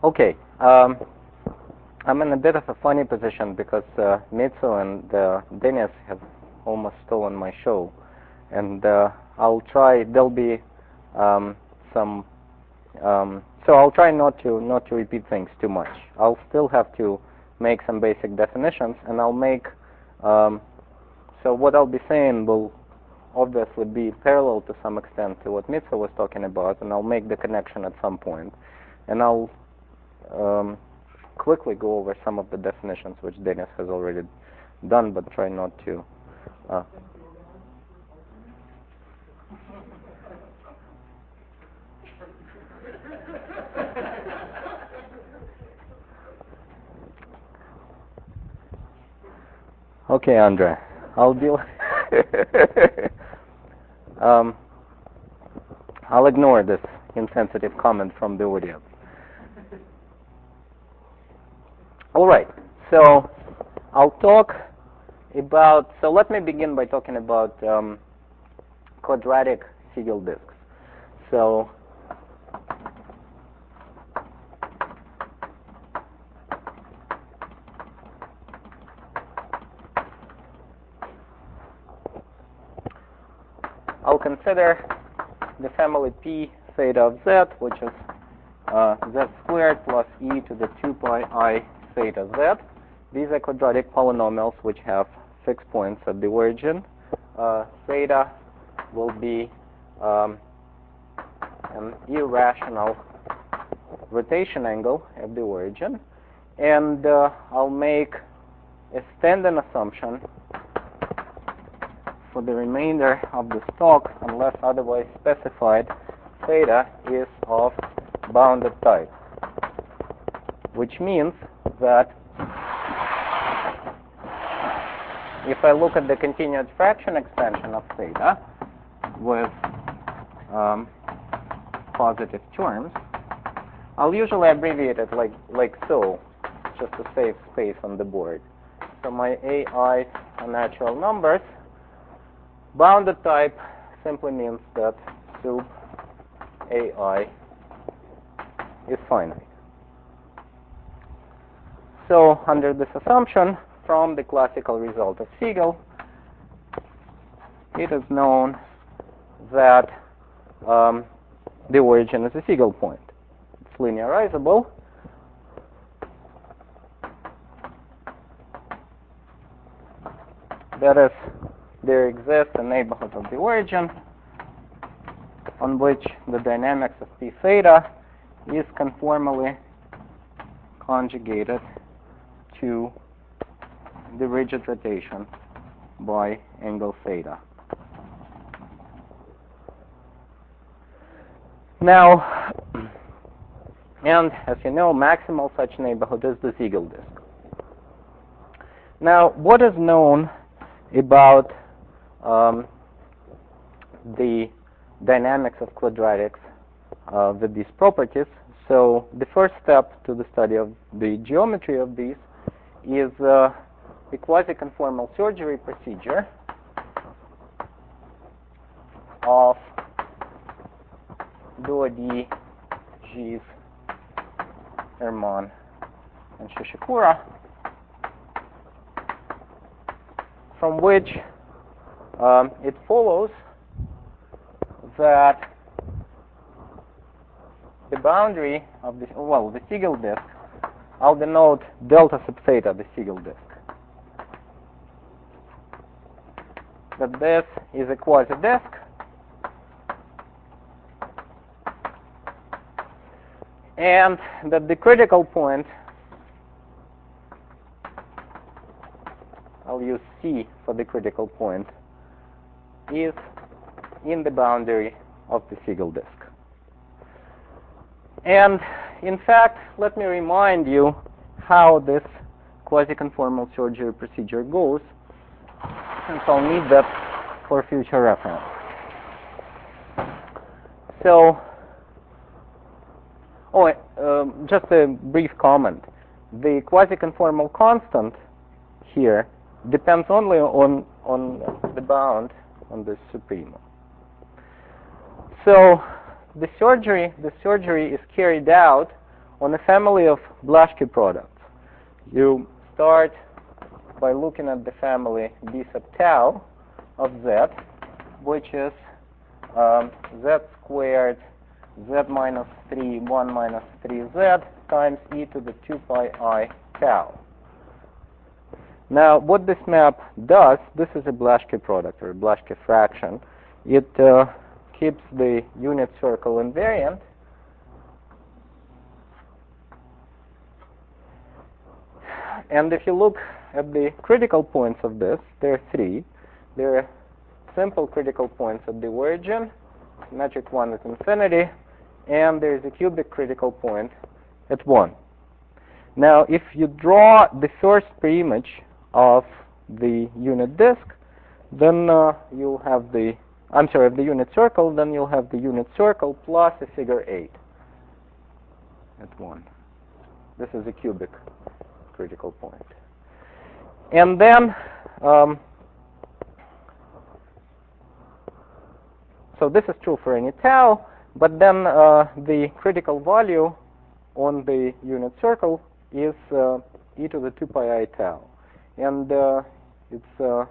Okay, I'm in a bit of a funny position because Mitsu and Denis have almost stolen my show, and I'll try. There'll be some. So I'll try not to repeat things too much. I'll still have to make some basic definitions, and I'll make. So what I'll be saying will obviously be parallel to some extent to what Mitsu was talking about, and I'll make the connection at some point, and I'll quickly go over some of the definitions which Denis has already done, but try not to. Okay, Andre, I'll deal. I'll ignore this insensitive comment from the audience. All right, so I'll talk about, so let me begin by talking about quadratic Siegel disks. So I'll consider the family P theta of Z, which is Z squared plus e to the 2 pi I theta Z. These are quadratic polynomials which have fixed points at the origin. Theta will be an irrational rotation angle at the origin. And I'll make a standing assumption for the remainder of the stock, unless otherwise specified, theta is of bounded type, which means that if I look at the continued fraction expansion of theta with positive terms, I'll usually abbreviate it like so, just to save space on the board. So my AI's are natural numbers. Bounded type simply means that sub AI is finite. So under this assumption, from the classical result of Siegel, it is known that the origin is a Siegel point. It's linearizable. That is, there exists a neighborhood of the origin on which the dynamics of P theta is conformally conjugated to the rigid rotation by angle theta. Now, and as you know, maximal such neighborhood is the Siegel disk. Now, what is known about the dynamics of quadratics with these properties? So the first step to the study of the geometry of these is the quasi-conformal surgery procedure of Doherty, Gies, Hermann, and Shishikura, from which it follows that the boundary of the, well, the Siegel disk, I'll denote delta sub theta, the Siegel disk, that this is a quasi-disk and that the critical point, I'll use C for the critical point, is in the boundary of the Siegel disk. And in fact, let me remind you how this quasi-conformal surgery procedure goes, since I'll need that for future reference. So, just a brief comment. The quasi-conformal constant here depends only on the bound on the supremum. So the surgery is carried out on a family of Blaschke products. You start by looking at the family B sub tau of Z, which is Z squared Z minus 3, 1 minus 3Z times e to the 2 pi I tau. Now, what this map does, this is a Blaschke product or a Blaschke fraction. It keeps the unit circle invariant. And if you look at the critical points of this, there are three. There are simple critical points at the origin, symmetric one at infinity, and there is a cubic critical point at 1. Now, if you draw the first preimage of the unit disk, then you'll have the, of the unit circle, then you'll have the unit circle plus a figure 8 at 1. This is a cubic critical point. And then, so this is true for any tau, but then the critical value on the unit circle is e to the 2 pi I tau. And it's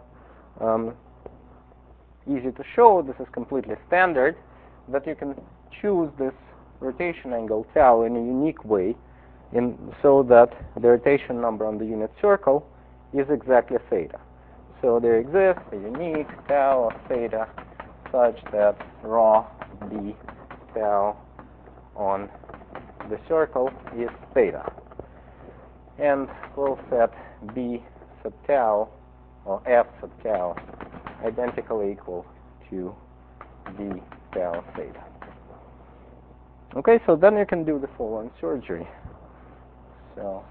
easy to show, this is completely standard, that you can choose this rotation angle tau in a unique way, so that the rotation number on the unit circle is exactly theta. So there exists a unique tau of theta such that rho d tau on the circle is theta. And we'll set b sub tau, or f sub tau, identically equal to d tau theta. Okay, so then you can do the following surgery. So,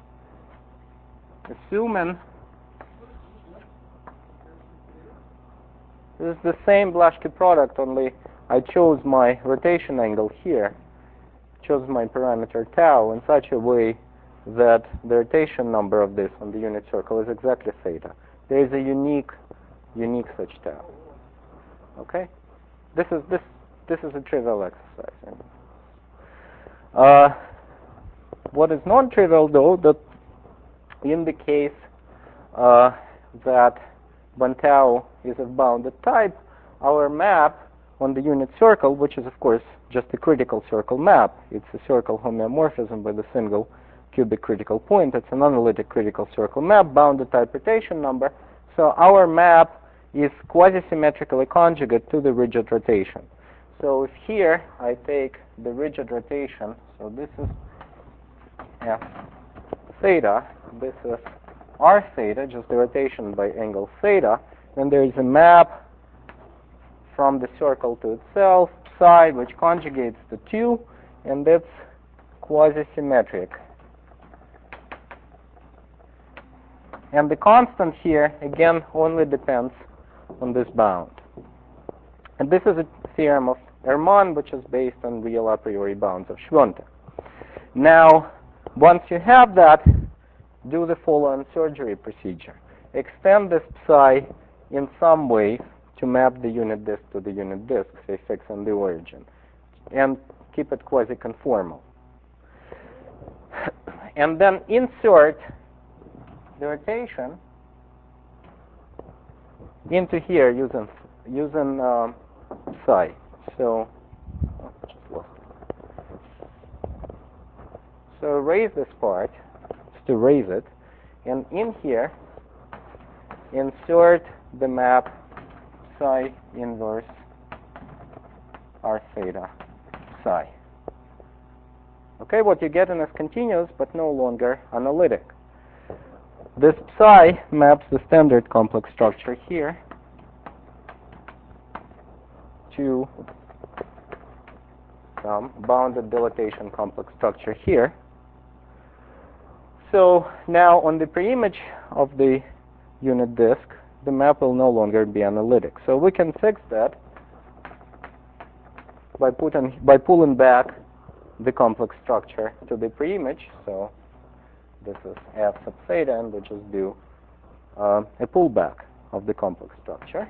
assuming this is the same Blaschke product, only I chose my rotation angle here, chose my parameter tau in such a way that the rotation number of this on the unit circle is exactly theta. There is a unique such tau. Okay, this is a trivial exercise. What is non-trivial, though, that in the case that when tau is of bounded type, our map on the unit circle, which is of course just a critical circle map, it's a circle homeomorphism with a single cubic critical point, it's an analytic critical circle map, bounded type rotation number, so our map is quasi-symmetrically conjugate to the rigid rotation. So if here I take the rigid rotation, so this is f theta, this is r theta, just the rotation by angle theta, then there is a map from the circle to itself, psi, which conjugates the 2, and that's quasi-symmetric. And the constant here, again, only depends on this bound. And this is a theorem of Hermann, which is based on real a priori bounds of Schwante. Now, once you have that, do the following surgery procedure. Extend this psi in some way to map the unit disk to the unit disk, say fix on the origin, and keep it quasi-conformal. And then insert the rotation into here using psi. So, just lost it. So raise this part, just to raise it, and in here insert the map psi inverse r theta psi. Okay, what you get is continuous but no longer analytic. This psi maps the standard complex structure here to some bounded dilatation complex structure here. So now on the preimage of the unit disk, the map will no longer be analytic. So we can fix that by pulling back the complex structure to the preimage. So this is f sub theta, and we just do a pullback of the complex structure.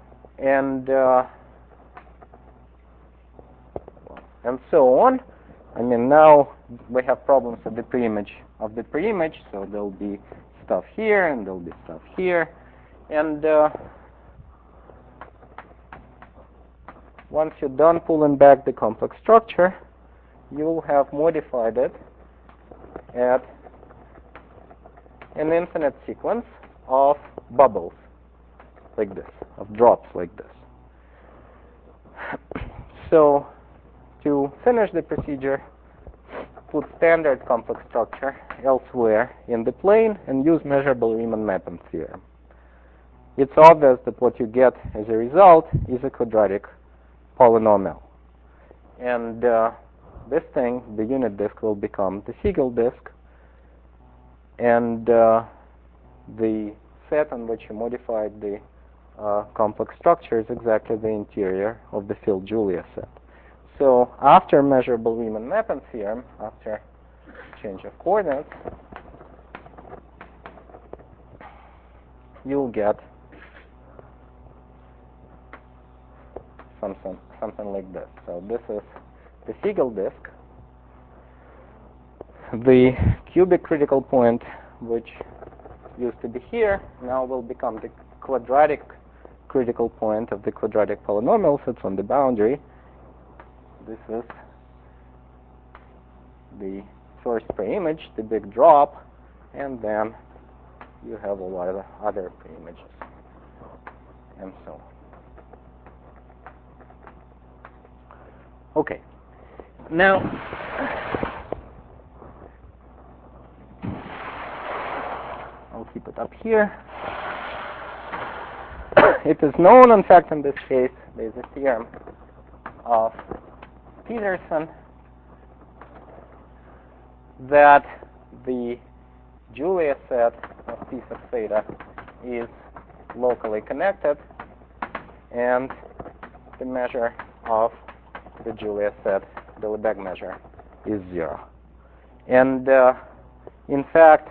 And so on. I mean, now we have problems with the preimage of the preimage, so there'll be stuff here and there'll be stuff here. And once you're done pulling back the complex structure, you'll have modified it at an infinite sequence of bubbles like this, of drops like this. So to finish the procedure, put standard complex structure elsewhere in the plane and use measurable Riemann-Mappin theorem. It's obvious that what you get as a result is a quadratic polynomial. And this thing, the unit disk, will become the Siegel disk, and the set on which you modified the complex structure is exactly the interior of the field Julia set. So after measurable Riemann-Mappin theorem, after change of coordinates, you'll get something like this. So this is the Siegel disk. The cubic critical point, which used to be here, now will become the quadratic critical point of the quadratic polynomial sits on the boundary. This is the first preimage, the big drop, and then you have a lot of other preimages, and so on. Okay. Now, I'll keep it up here. It is known, in fact, in this case, there's a theorem of Peterson that the Julia set of P sub theta is locally connected, and the measure of the Julia set, the Lebesgue measure, is 0. And in fact,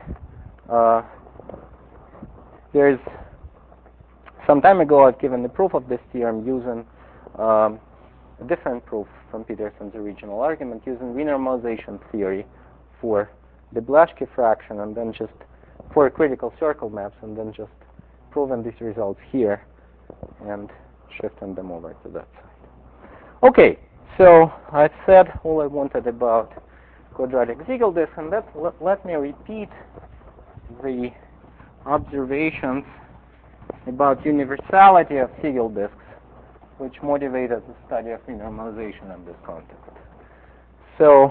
there's some time ago I've given the proof of this theorem using a different proof from Peterson's original argument, using renormalization theory for the Blaschke fraction, and then just for critical circle maps, and then just proving these results here and shifting them over to that side. Okay, so I've said all I wanted about quadratic Siegel disk, and let me repeat the observations about universality of Siegel disks, which motivated the study of renormalization in this context. So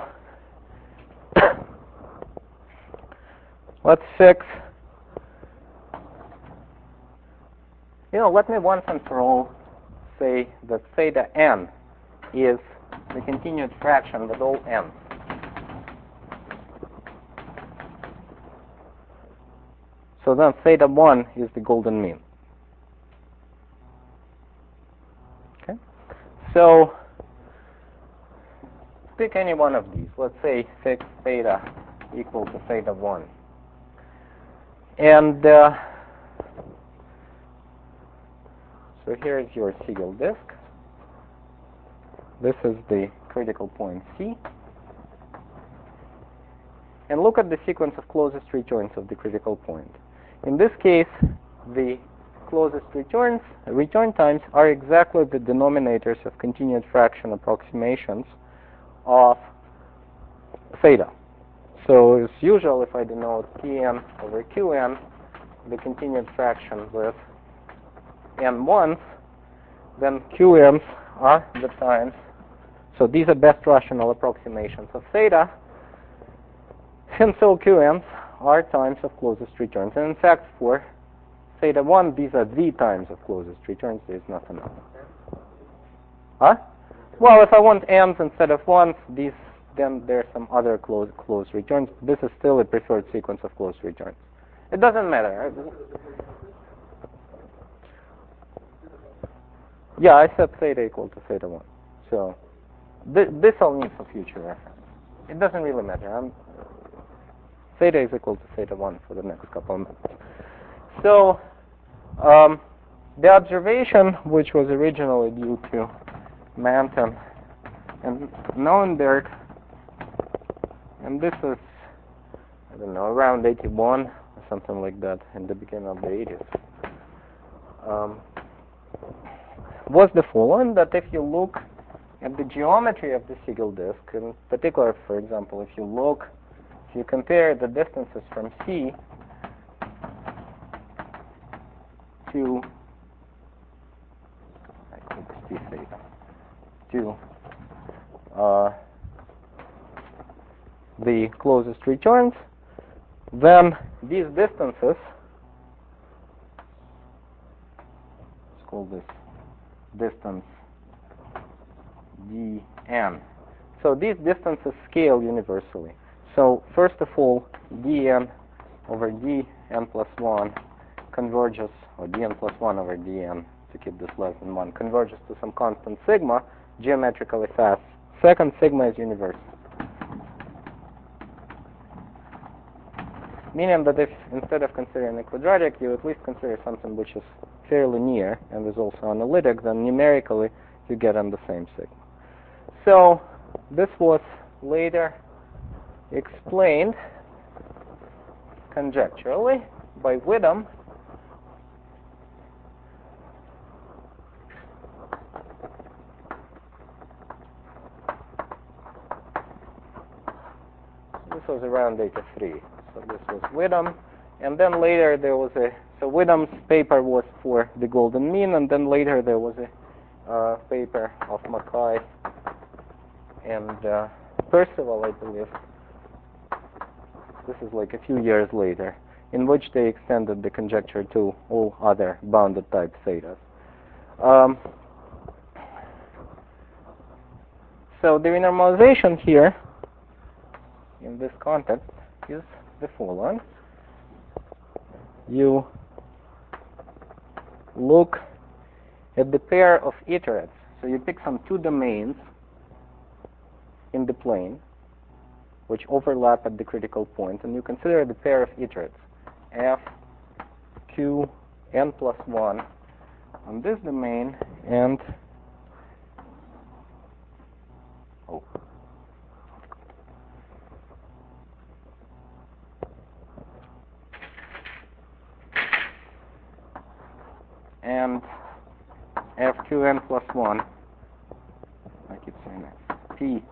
let's fix, let me once and for all say that theta n is the continued fraction with all n. So then theta 1 is the golden mean. Okay? So pick any one of these. Let's say fix theta equal to theta 1. And so here is your Siegel disk. This is the critical point C. And look at the sequence of closest returns of the critical point. In this case, the closest return times are exactly the denominators of continued fraction approximations of theta. So as usual, if I denote Pn over Qn, the continued fraction with n ones, then Qn's are the times. So these are best rational approximations of theta, and so Qn's are times of closest returns. And in fact, for theta 1, these are the times of closest returns. There's nothing else. Huh? Well, if I want n's instead of ones, then there's some other close returns. This is still a preferred sequence of close returns. It doesn't matter. Yeah, I set theta equal to theta 1. So this I'll need for future reference. It doesn't really matter. Theta is equal to theta 1 for the next couple of minutes. So the observation, which was originally due to Manton and Neuenberg, And this is, I don't know, around 81 or something like that, in the beginning of the 80s. Was the following, that if you look at the geometry of the Siegel disk, in particular, for example, if you compare the distances from C to, I call this T theta, to the closest returns, then these distances, let's call this distance dn. So these distances scale universally. So first of all, dn over dn plus 1 converges, or dn plus 1 over dn, to keep this less than 1, converges to some constant sigma, geometrically fast. Second, sigma is universal. Meaning that if instead of considering a quadratic, you at least consider something which is fairly near and is also analytic, then numerically you get on the same sigma. So this was later explained conjecturally by Widom This was around 83. So this was Widom. And then later there was so Widom's paper was for the golden mean, and then later there was a paper of Mackay and Percival, I believe. This is like a few years later, in which they extended the conjecture to all other bounded type thetas. So the renormalization here, in this context, is the following. You look at the pair of iterates. So you pick some two domains in the plane which overlap at the critical point, and you consider the pair of iterates f, q, n plus 1 on this domain, and and fqn plus 1, I keep saying that, p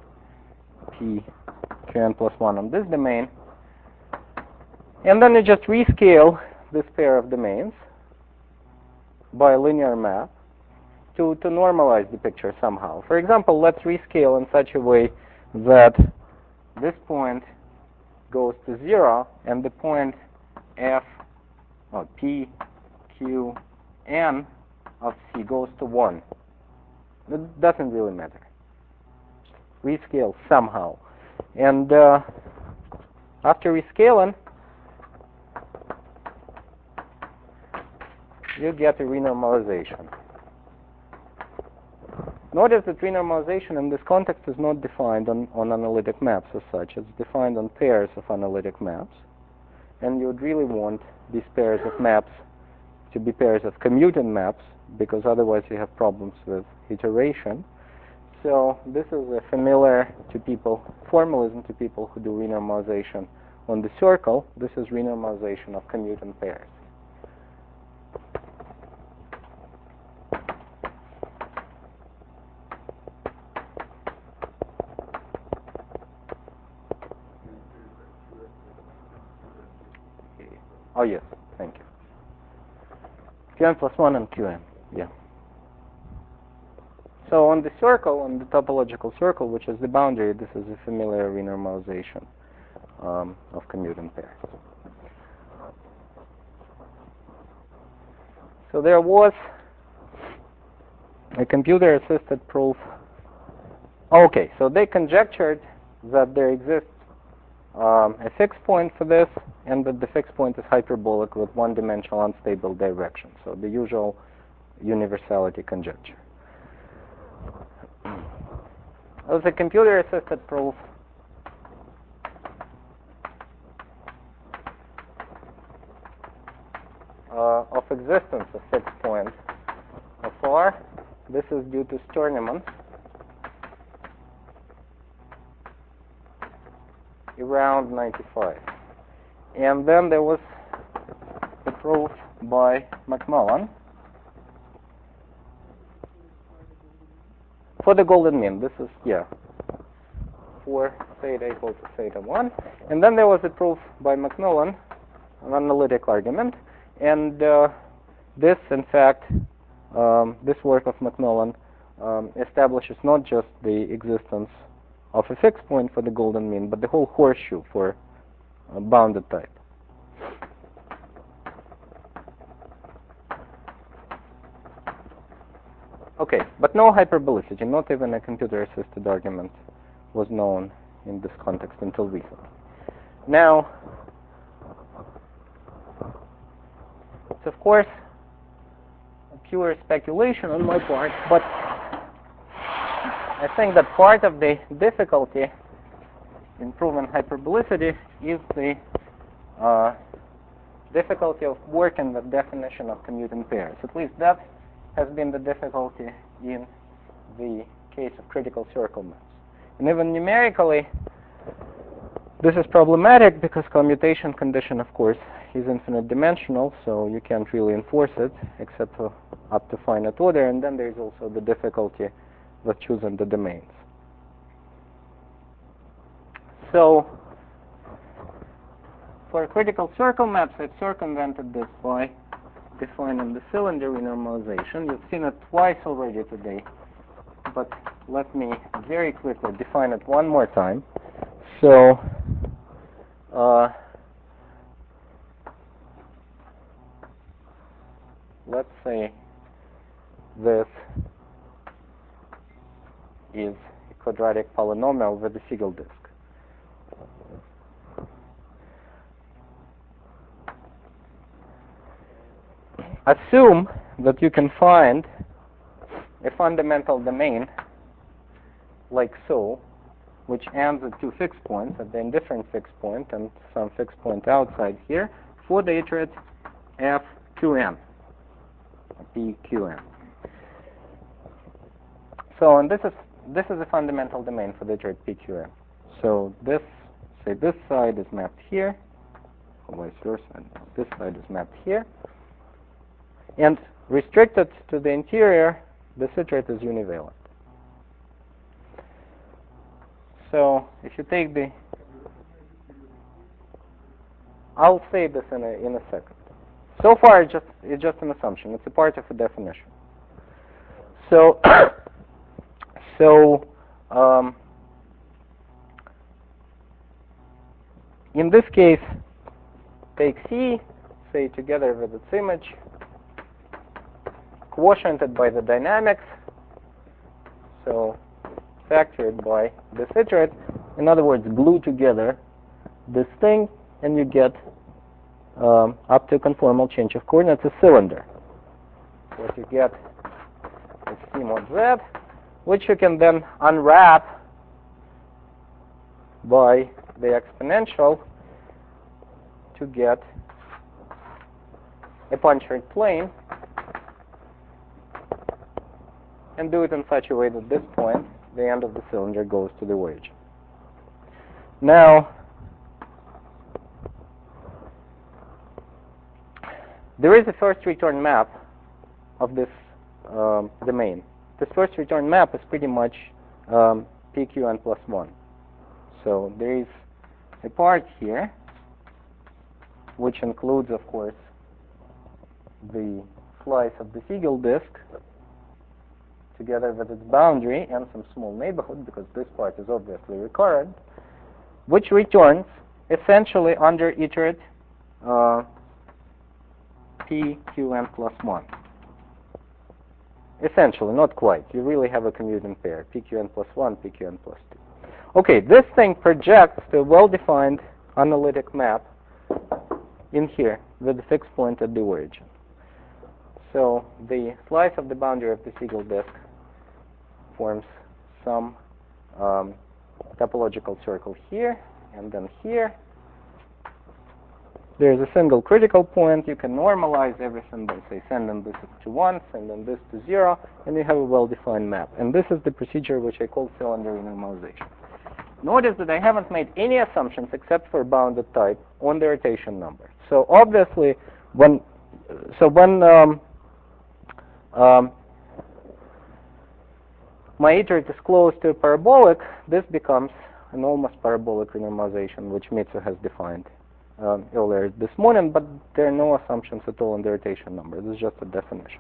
qn plus 1 on this domain, and then you just rescale this pair of domains by a linear map to normalize the picture somehow. For example, let's rescale in such a way that this point goes to 0 and the point f, or p, q, n of C goes to 1. It doesn't really matter. Rescale somehow. And after rescaling, you get a renormalization. Notice that renormalization in this context is not defined on analytic maps as such. It's defined on pairs of analytic maps. And you would really want these pairs of maps to be pairs of commuting maps, because otherwise you have problems with iteration. So this is a familiar to people, formalism to people who do renormalization on the circle. This is renormalization of commuting pairs. Oh yes, thank you. Qn plus 1 and Qn, yeah. So on the circle, on the topological circle, which is the boundary, this is a familiar renormalization of commuting pairs. So there was a computer-assisted proof. Okay, so they conjectured that there exists a fixed point for this, and that the fixed point is hyperbolic with one-dimensional unstable direction. So the usual universality conjecture. It was a computer-assisted proof of existence of fixed points of R. This is due to Sturnemann. around 95. And then there was the proof by Macmillan for the golden mean. This is, for theta equal to theta 1. And then there was a proof by Macmillan, an analytic argument. And this, in fact, this work of Macmillan establishes not just the existence of a fixed point for the golden mean, but the whole horseshoe for a bounded type. Okay, but no hyperbolicity, not even a computer-assisted argument was known in this context until recently. Now, it's of course a pure speculation on my part, but I think that part of the difficulty in proving hyperbolicity is the difficulty of working with definition of commuting pairs. At least that has been the difficulty in the case of critical circle maps. And even numerically, this is problematic because commutation condition, of course, is infinite dimensional, so you can't really enforce it except up to finite order. And then there's also the difficulty with choosing the domains. So for critical circle maps, I've circumvented this by defining the cylinder renormalization. You've seen it twice already today, but let me very quickly define it one more time. So let's say this is a quadratic polynomial with a Siegel disk. Assume that you can find a fundamental domain like so, which ends at two fixed points, at the indifferent fixed point and some fixed point outside here, for the iterate Fqn, Pqn. So, and this is a fundamental domain for the iterate Pqn. So this, say this side is mapped here, or vice versa, and this side is mapped here. And restricted to the interior, the iterate is univalent. So if you take the, I'll say this in a second. So far, it's just an assumption. It's a part of a definition. So, in this case, take C, say together with its image, quotiented by the dynamics, so factored by this iterate. In other words, glue together this thing, and you get up to conformal change of coordinates a cylinder. What you get is C mod Z, which you can then unwrap by the exponential to get a punctured plane, and do it in such a way that this point, the end of the cylinder, goes to the origin. Now, there is a first return map of this domain. This first return map is pretty much Pqn plus 1. So there is a part here, which includes, of course, the slice of the Siegel disk, together with its boundary and some small neighborhood, because this part is obviously recurrent, which returns essentially under iterate Pqn plus 1. Essentially, not quite. You really have a commuting pair, Pqn plus 1, Pqn plus 2. Okay, this thing projects to a well-defined analytic map in here with a fixed point at the origin. So the slice of the boundary of the Siegel disk forms some topological circle here, and then here. There's a single critical point. You can normalize everything by, say, sending this to 1, sending this to 0, and you have a well-defined map. And this is the procedure which I call cylinder renormalization. Notice that I haven't made any assumptions except for bounded type on the rotation number. So obviously, when my iterate is close to a parabolic, this becomes an almost parabolic renormalization, which Mitsu has defined earlier this morning, but there are no assumptions at all on the rotation number. This is just a definition.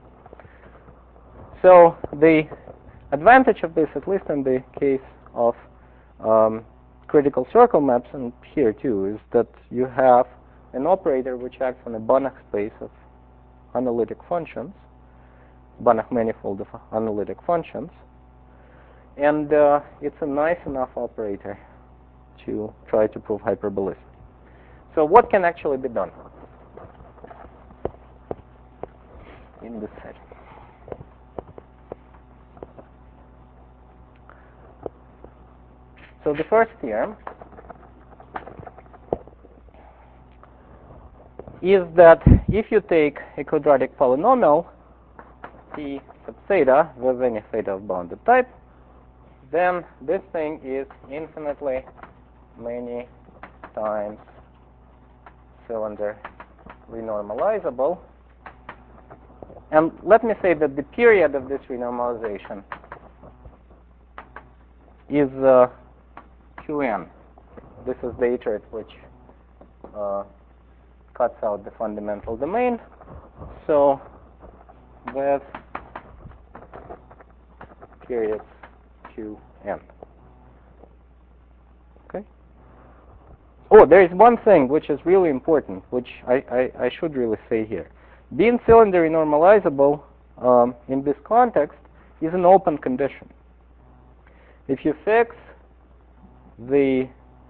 So the advantage of this, at least in the case of critical circle maps, and here too, is that you have an operator which acts on a Banach space of analytic functions, Banach manifold of analytic functions, and it's a nice enough operator to try to prove hyperbolicity. So what can actually be done in this setting? So the first theorem is that if you take a quadratic polynomial, T sub theta with any theta of bounded type, then this thing is infinitely many times cylinder renormalizable. And let me say that the period of this renormalization is Qn. This is the iterate which cuts out the fundamental domain. So with periods Qn. Okay. Oh, there is one thing which is really important, which I should really say here. Being cylinder renormalizable in this context is an open condition. If you fix the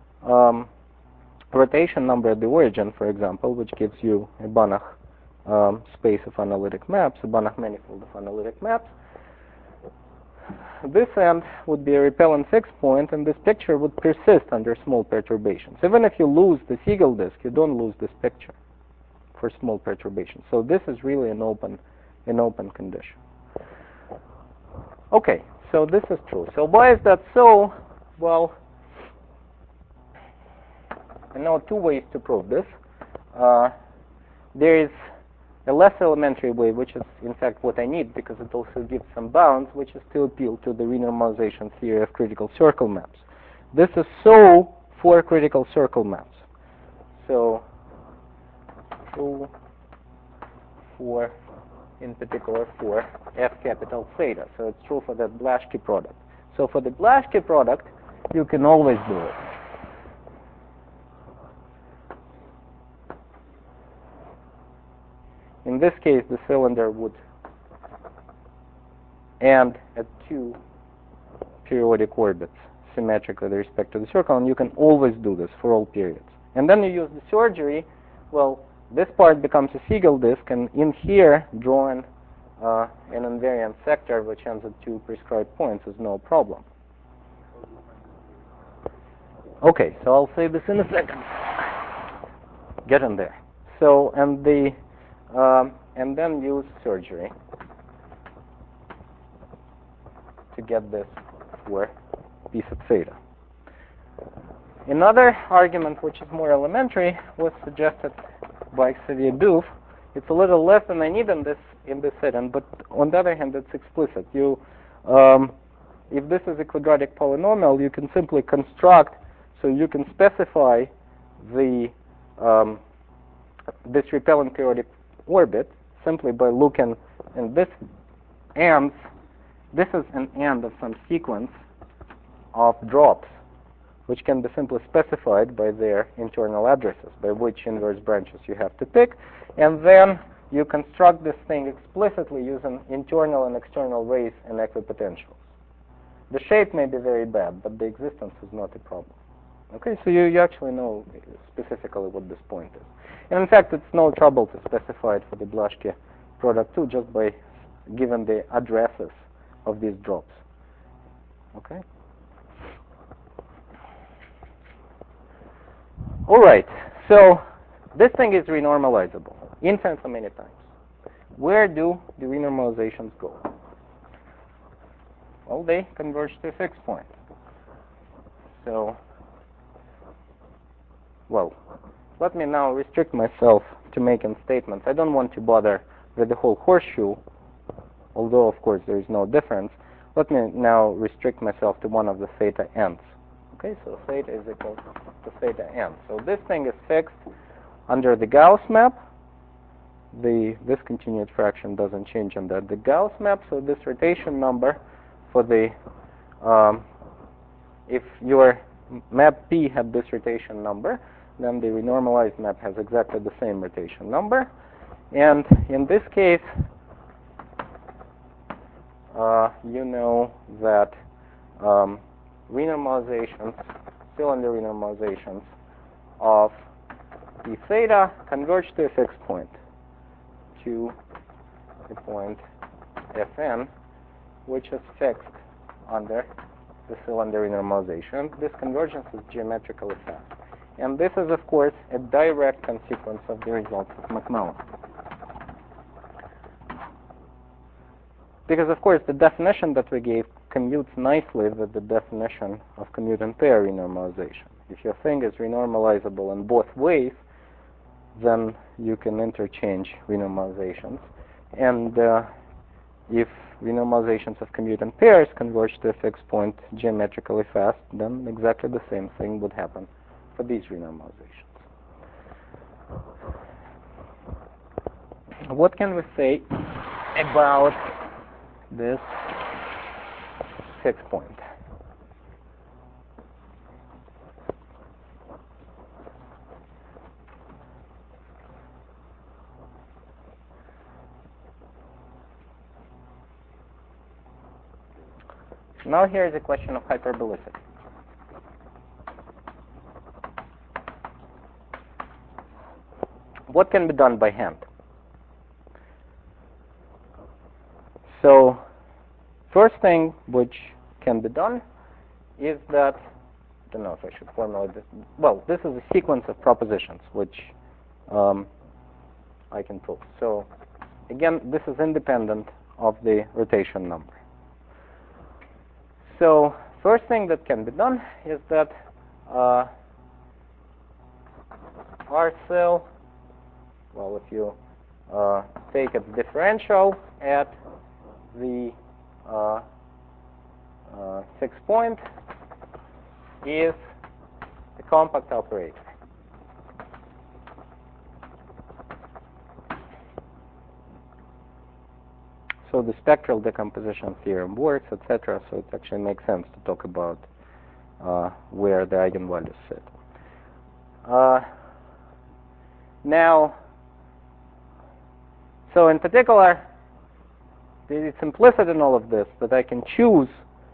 rotation number at the origin, for example, which gives you a Banach space of analytic maps, a Banach manifold of analytic maps, this end would be a repellent fixed point, and this picture would persist under small perturbations. Even if you lose the Siegel disk, you don't lose this picture for small perturbations. So this is really an open condition. Okay, so this is true. So why is that so? Well, I know two ways to prove this. There is a less elementary way, which is in fact what I need, because it also gives some bounds, which is to appeal to the renormalization theory of critical circle maps. This is so for critical circle maps. So true for, in particular, for F capital theta. So it's true for that Blaschke product. So for the Blaschke product, you can always do it. In this case, the cylinder would end at two periodic orbits, symmetric with respect to the circle, and you can always do this for all periods. And then you use the surgery. Well, this part becomes a Siegel disk, and in here, drawing an invariant sector which ends at two prescribed points is no problem. Okay, so I'll say this in a second. Get in there. So, and then use surgery to get this for P sub theta. Another argument, which is more elementary, was suggested by Xavier Doof. It's a little less than I need in this setting, but on the other hand, it's explicit. You, if this is a quadratic polynomial, you can simply construct, so you can specify the this repellent periodic orbit simply by looking in this ends. This is an end of some sequence of drops, which can be simply specified by their internal addresses, by which inverse branches you have to pick, and then you construct this thing explicitly using internal and external rays and equipotentials. The shape may be very bad, but the existence is not a problem. Okay, so you actually know specifically what this point is. And in fact, it's no trouble to specify it for the Blaschke product too, just by giving the addresses of these drops. Okay? All right, so this thing is renormalizable infinitely many times. Where do the renormalizations go? Well, they converge to a fixed point. So, well, let me now restrict myself to making statements. I don't want to bother with the whole horseshoe, although of course there is no difference. Let me now restrict myself to one of the theta n's. Okay, so theta is equal to theta n. So this thing is fixed under the Gauss map. The discontinued fraction doesn't change under the Gauss map, so this rotation number for the, if your map P had this rotation number, then the renormalized map has exactly the same rotation number. And in this case, you know that renormalizations, cylinder renormalizations of P theta converge to a fixed point, to the point Fn, which is fixed under the cylinder renormalization. This convergence is geometrically fast. And this is, of course, a direct consequence of the results of McMillan. Because, of course, the definition that we gave commutes nicely with the definition of commute and pair renormalization. If your thing is renormalizable in both ways, then you can interchange renormalizations. And if renormalizations of commute and pairs converge to a fixed point geometrically fast, then exactly the same thing would happen for these renormalizations. What can we say about this fixed point? Now here is a question of hyperbolicity. What can be done by hand? So, first thing which can be done is that, I don't know if I should formulate this. Well, this is a sequence of propositions which I can prove. So, again, this is independent of the rotation number. So, first thing that can be done is that R cell, well, if you take its differential at the fixed point, is a compact operator. So the spectral decomposition theorem works, etc. So it actually makes sense to talk about where the eigenvalues sit. Now, so in particular, it's implicit in all of this that I can choose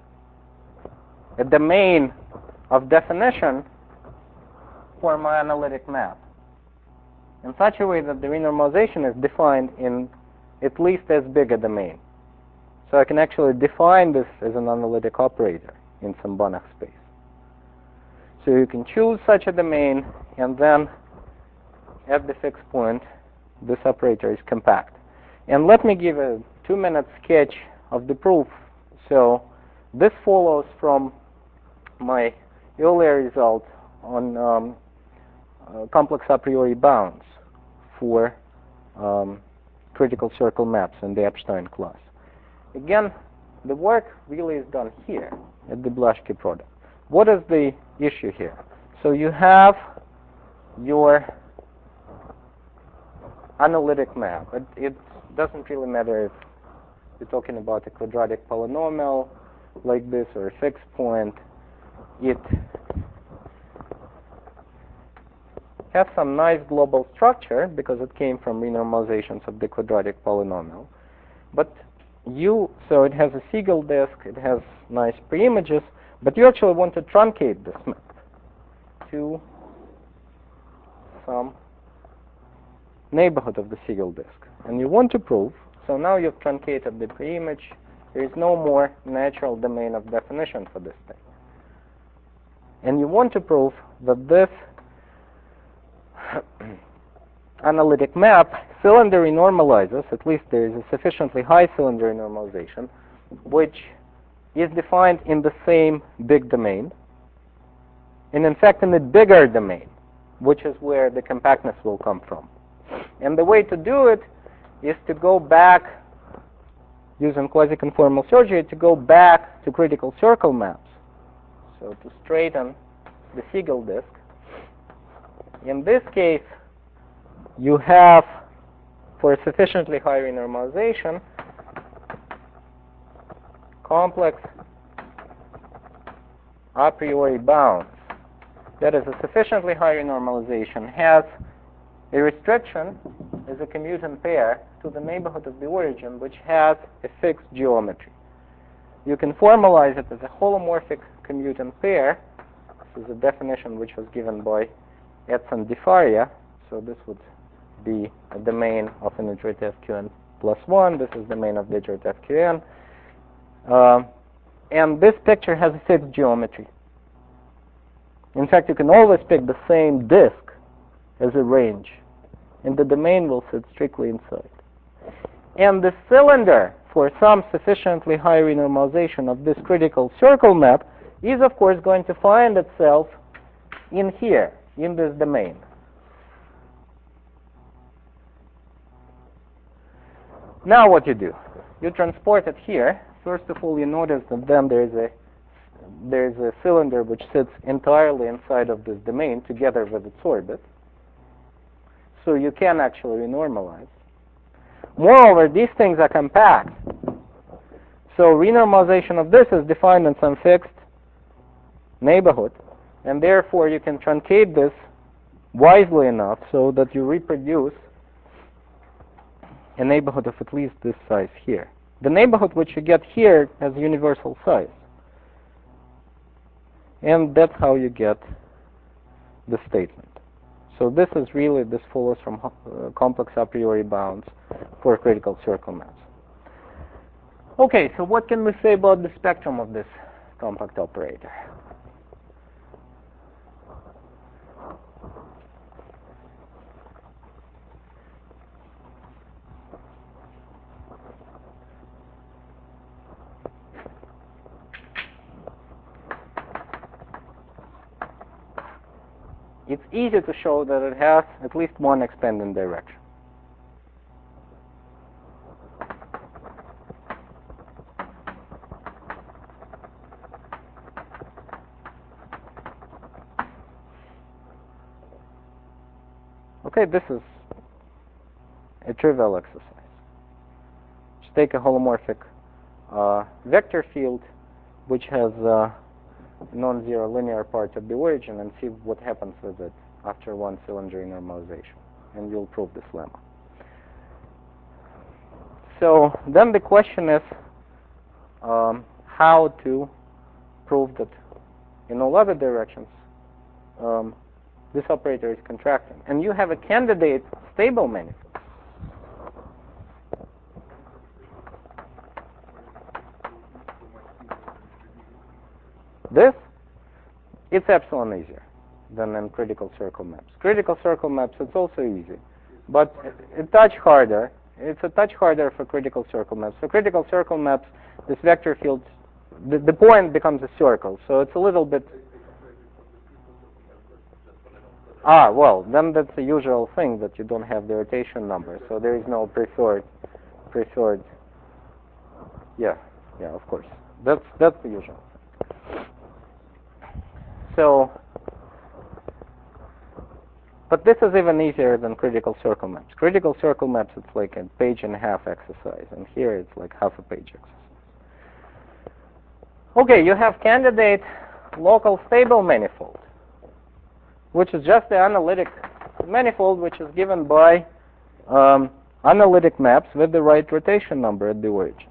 a domain of definition for my analytic map in such a way that the renormalization is defined in at least as big a domain. So I can actually define this as an analytic operator in some Banach space. So you can choose such a domain, and then at the fixed point, this operator is compact. And let me give a 2-minute sketch of the proof. So this follows from my earlier result on complex a priori bounds for critical circle maps in the Epstein class. Again, the work really is done here at the Blaschke product. What is the issue here? So you have your analytic map. It doesn't really matter if you're talking about a quadratic polynomial like this or a fixed point. It has some nice global structure because it came from renormalizations of the quadratic polynomial. But so it has a Siegel disk, it has nice preimages, but you actually want to truncate this map to some neighborhood of the Siegel disk. And you want to prove, so now you've truncated the preimage, there is no more natural domain of definition for this thing. And you want to prove that this analytic map cylinder renormalizes, at least there is a sufficiently high cylinder renormalization, which is defined in the same big domain. and in fact in a bigger domain, which is where the compactness will come from. And the way to do it is to go back, using quasi-conformal surgery, to go back to critical circle maps. So to straighten the Siegel disk. In this case, you have, for a sufficiently high renormalization, complex a priori bounds. That is, a sufficiently high renormalization has a restriction as a commutant pair to the neighborhood of the origin, which has a fixed geometry. You can formalize it as a holomorphic commutant pair. This is a definition which was given by Edson Di Faria. So this would be a domain of an iterative Fqn plus 1. This is the domain of the iterative Fqn. And this picture has a fixed geometry. In fact, you can always pick the same disk as a range, and the domain will sit strictly inside. And the cylinder for some sufficiently high renormalization of this critical circle map is, of course, going to find itself in here, in this domain. Now what you do? You transport it here. First of all, you notice that then there is a cylinder which sits entirely inside of this domain together with its orbit. So you can actually renormalize. Moreover, these things are compact. So renormalization of this is defined in some fixed neighborhood, and therefore you can truncate this wisely enough so that you reproduce a neighborhood of at least this size here. The neighborhood which you get here has universal size. And that's how you get the statement. So this is really, this follows from complex a priori bounds for critical circle maps. Okay, so what can we say about the spectrum of this compact operator? It's easy to show that it has at least one expanding direction. Okay, this is a trivial exercise. Just take a holomorphic vector field which has non-zero linear part at the origin and see what happens with it after one cylinder renormalization, and you'll prove this lemma. So then the question is how to prove that in all other directions this operator is contracting. And you have a candidate stable manifold. This, it's epsilon easier than in critical circle maps. Critical circle maps, it's also easy, but a touch harder. It's a touch harder for critical circle maps. For critical circle maps, this vector field, the point becomes a circle, so it's a little bit... well, then that's the usual thing, that you don't have the rotation number, so there is no preferred... Yeah, of course. That's the usual. So, but this is even easier than critical circle maps. Critical circle maps, it's like a page-and-a-half exercise, and here it's like half a page exercise. Okay, you have candidate local stable manifold, which is just the analytic manifold which is given by analytic maps with the right rotation number at the origin.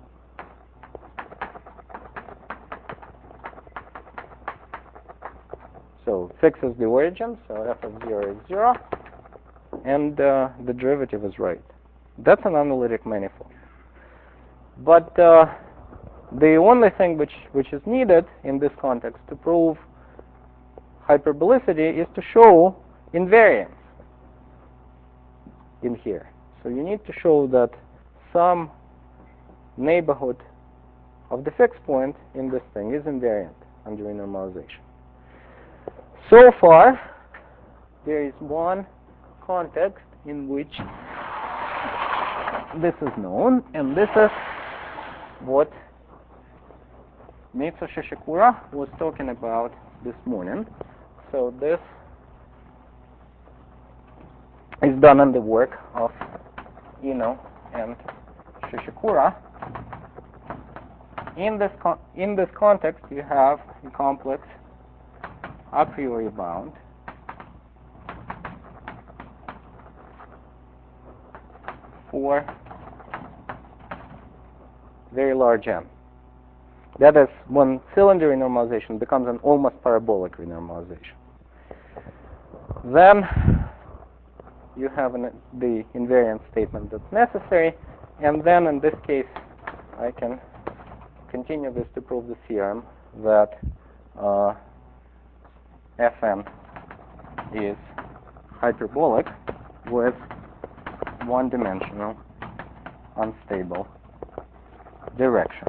So fixes the origin, so f of 0 is 0, and the derivative is right. That's an analytic manifold. But the only thing which is needed in this context to prove hyperbolicity is to show invariance in here. So you need to show that some neighborhood of the fixed point in this thing is invariant under renormalization. So far, there is one context in which this is known, and this is what Mitsu Shishikura was talking about this morning. So this is done in the work of Ino and Shishikura. In this context, you have a complex a priori bound for very large n. That is, when cylinder renormalization becomes an almost parabolic renormalization. Then you have the invariant statement that's necessary, and then in this case I can continue this to prove the theorem that Fn is hyperbolic with one-dimensional unstable direction.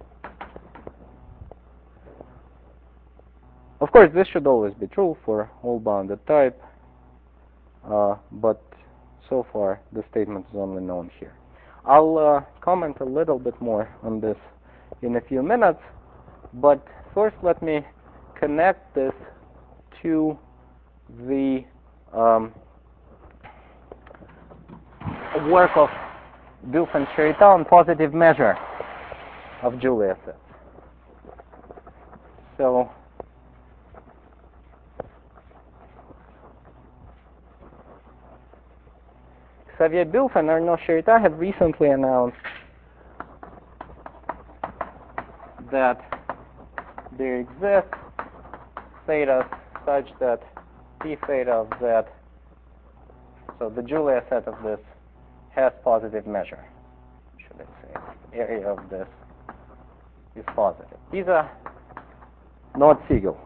Of course, this should always be true for all bounded type, but so far the statement is only known here. I'll comment a little bit more on this in a few minutes, but first let me connect this to the work of Buff and Cherita on positive measure of Julia sets. So Xavier Buff and Arnaud Cherita have recently announced that there exists theta such that P theta of Z, so the Julia set of this, has positive measure. Should I say area of this is positive. These are not Siegel.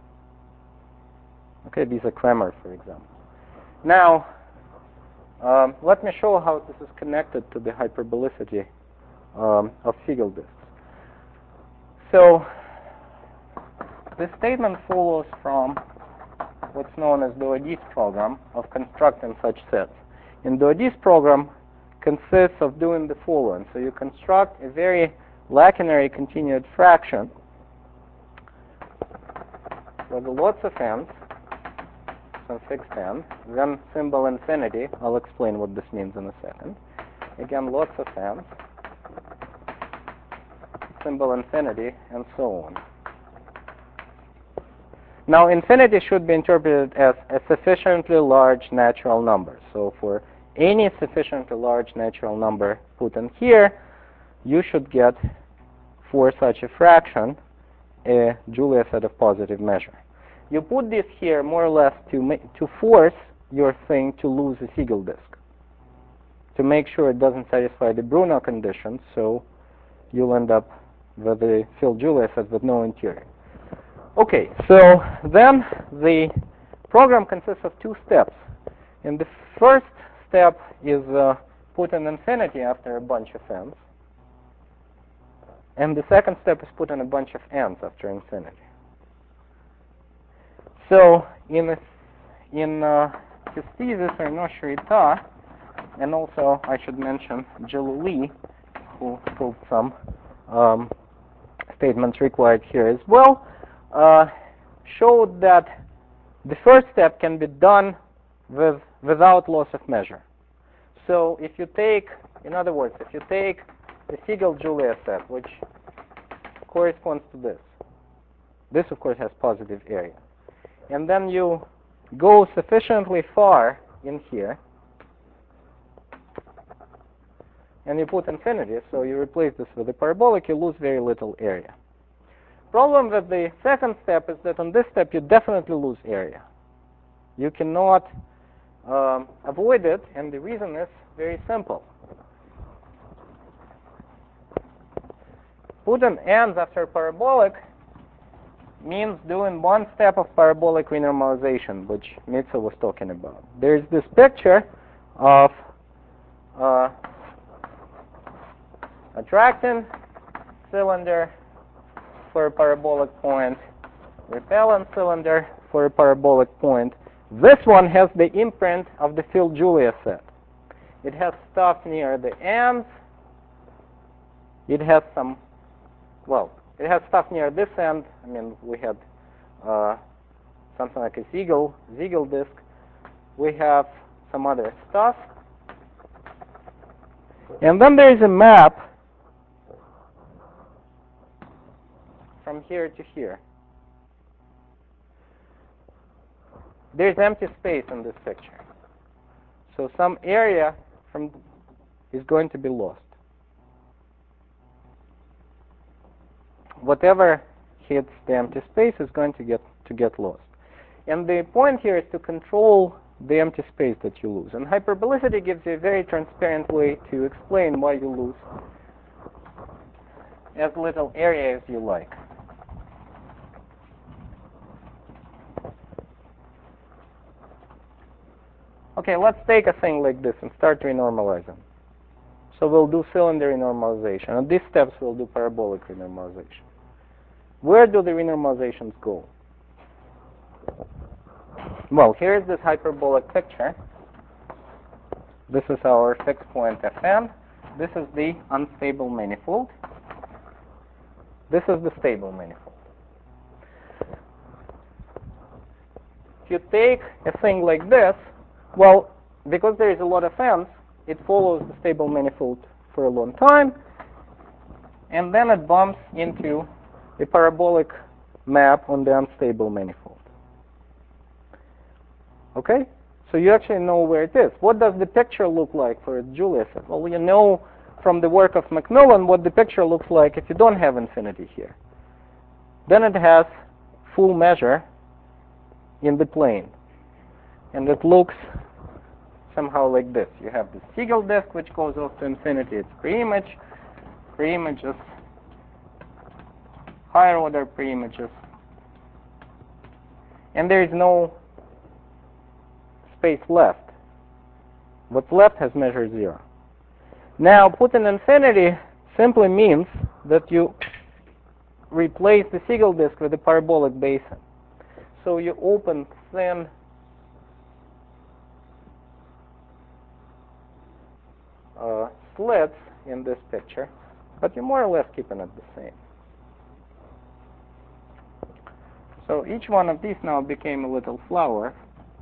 Okay, these are Kremer, for example. Now, let me show how this is connected to the hyperbolicity of Siegel disks. So, this statement follows from what's known as Doadis program of constructing such sets. In Doadis program consists of doing the following. So you construct a very lacunary continued fraction with lots of n's, some fixed n, then symbol infinity. I'll explain what this means in a second. Again, lots of n's, symbol infinity, and so on. Now, infinity should be interpreted as a sufficiently large natural number. So for any sufficiently large natural number put in here, you should get, for such a fraction, a Julia set of positive measure. You put this here more or less to force your thing to lose a Siegel disk, to make sure it doesn't satisfy the Bruno condition, so you'll end up with a filled Julia set with no interior. Okay, so then the program consists of two steps. And the first step is put an infinity after a bunch of n's. And the second step is put in a bunch of n's after infinity. So in his thesis, Arnaud Cherita, and also I should mention Jalili, who proved some statements required here as well, showed that the first step can be done without loss of measure. So if you take, in other words, if you take the Siegel-Julia set, which corresponds to this of course has positive area, and then you go sufficiently far in here, and you put infinity, so you replace this with a parabolic, you lose very little area. Problem with the second step is that on this step you definitely lose area. You cannot avoid it, and the reason is very simple. Putting n's after parabolic means doing one step of parabolic renormalization, which Mitsu was talking about. There's this picture of attracting cylinder for a parabolic point, repellent cylinder for a parabolic point. This one has the imprint of the Field-Julia set. It has stuff near the ends. It has some, well, it has stuff near this end. I mean, we had something like a Ziegel disk. We have some other stuff. And then there is a map from here to here. There's empty space in this picture. So some area is going to be lost. Whatever hits the empty space is going to get lost. And the point here is to control the empty space that you lose. And hyperbolicity gives you a very transparent way to explain why you lose as little area as you like. Okay, let's take a thing like this and start renormalizing. So we'll do cylinder renormalization. And these steps we'll do parabolic renormalization. Where do the renormalizations go? Well, here is this hyperbolic picture. This is our fixed point Fn. This is the unstable manifold. This is the stable manifold. If you take a thing like this, well, because there is a lot of n's, it follows the stable manifold for a long time, and then it bumps into a parabolic map on the unstable manifold. Okay? So you actually know where it is. What does the picture look like for a Julia set? Well, you know from the work of Macmillan what the picture looks like if you don't have infinity here. Then it has full measure in the plane. And it looks somehow like this. You have the Siegel disk, which goes off to infinity. It's pre-image. Pre-images. Higher order pre-images. And there is no space left. What's left has measure 0. Now, put in infinity simply means that you replace the Siegel disk with a parabolic basin. So you open thin slits in this picture, but you're more or less keeping it the same. So each one of these now became a little flower.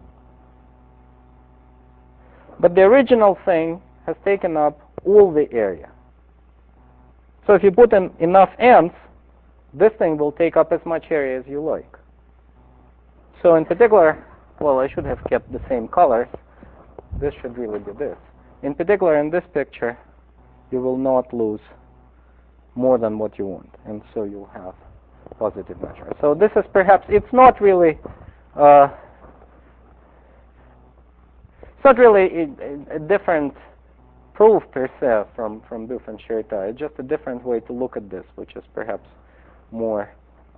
But the original thing has taken up all the area. So if you put in enough ends, this thing will take up as much area as you like. So in particular, well, I should have kept the same colors. This should really be this. In particular, in this picture, you will not lose more than what you want, and so you'll have positive measure. So this is perhaps, it's not really a different proof per se from Duff and Sherita. It's just a different way to look at this, which is perhaps more,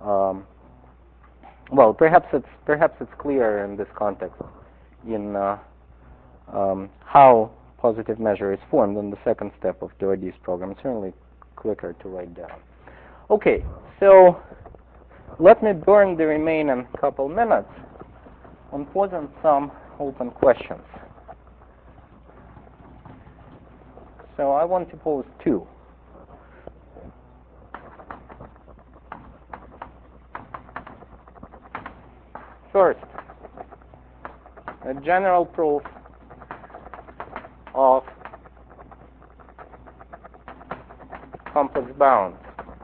well, perhaps it's clearer in this context in how positive measure is formed in the second step of Doidy's program. It's certainly quicker to write down. Okay, so let me burn the remaining couple minutes on posing some open questions. So I want to pose 2. First, a general proof of complex bounds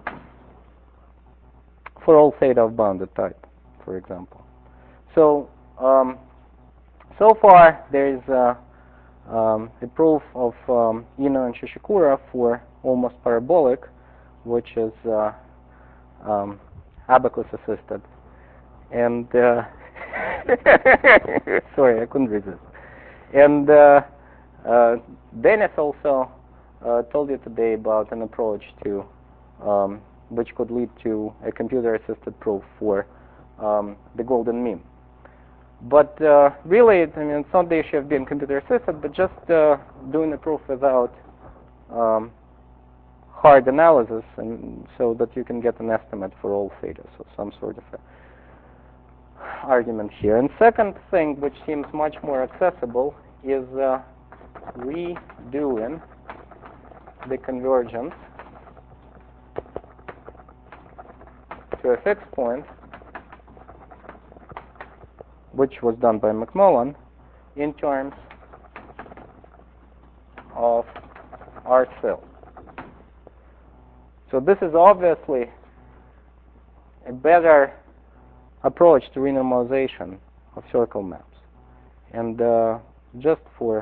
for all theta of bounded type, for example. So, so far there is a proof of Ino and Shishikura for almost parabolic, which is abacus assisted. And sorry, I couldn't resist. And Dennis also told you today about an approach to which could lead to a computer-assisted proof for the golden mean. But really, I mean, it's not the issue of being computer-assisted, but just doing the proof without hard analysis, and so that you can get an estimate for all theta, so some sort of argument here. And second thing, which seems much more accessible, is redoing the convergence to a fixed point, which was done by McMullen, in terms of R-cell. So this is obviously a better approach to renormalization of circle maps. And just for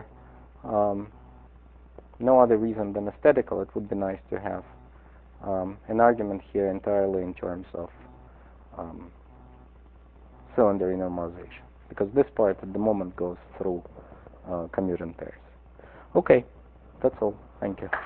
no other reason than aesthetical, it would be nice to have an argument here entirely in terms of cylinder renormalization, because this part at the moment goes through commutant pairs. Okay, that's all. Thank you.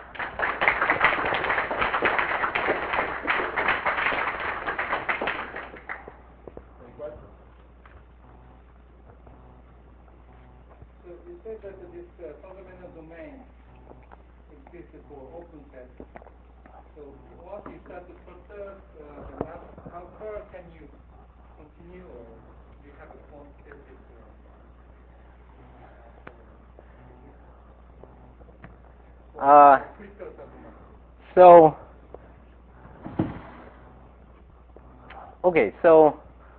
So you said that this fundamental domain existed for open tests. So once you start to perturb the map, how far can you continue, or do you have a quantitative So, okay, so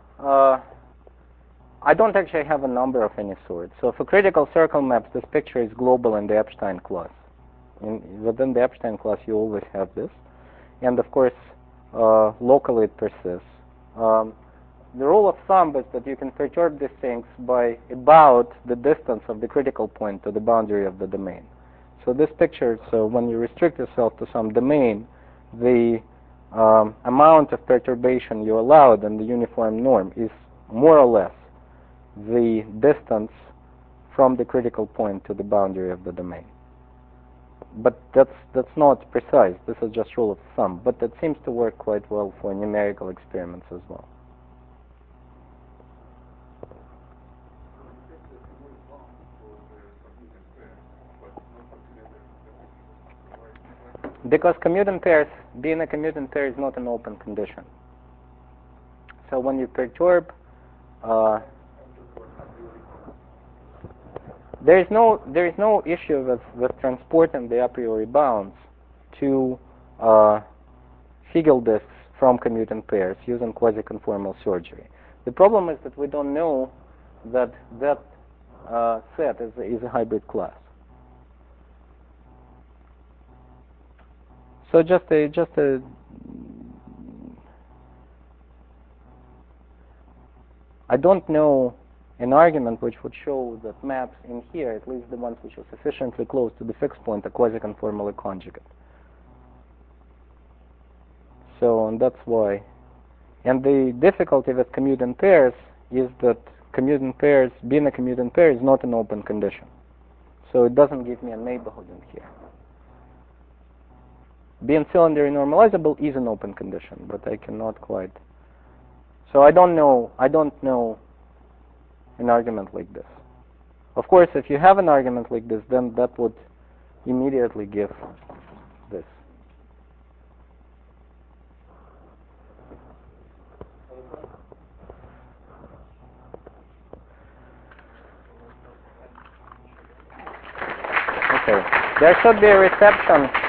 I don't actually have a number of any sort. So for critical circle maps, this picture is global in the Epstein class. Within the Epstein class, you always have this. And of course, locally it persists. The rule of thumb is that you can perturb these things by about the distance of the critical point to the boundary of the domain. So this picture, so when you restrict yourself to some domain, the amount of perturbation you allowed in the uniform norm is more or less the distance from the critical point to the boundary of the domain. But that's not precise. This is just rule of thumb. But it seems to work quite well for numerical experiments as well. Because commutant pairs, being a commutant pair is not an open condition. So when you perturb, there is no issue with transporting the a priori bounds to Siegel disks from commutant pairs using quasi-conformal surgery. The problem is that we don't know that set is a hybrid class. So just a I don't know an argument which would show that maps in here, at least the ones which are sufficiently close to the fixed point, are quasi-conformally conjugate. So, and that's why. And the difficulty with commutant pairs is that commutant pairs, being a commutant pair, is not an open condition. So it doesn't give me a neighborhood in here. Being cylinder normalizable is an open condition, but I cannot quite. So I don't know an argument like this. Of course, if you have an argument like this, then that would immediately give this. Okay. There should be a reception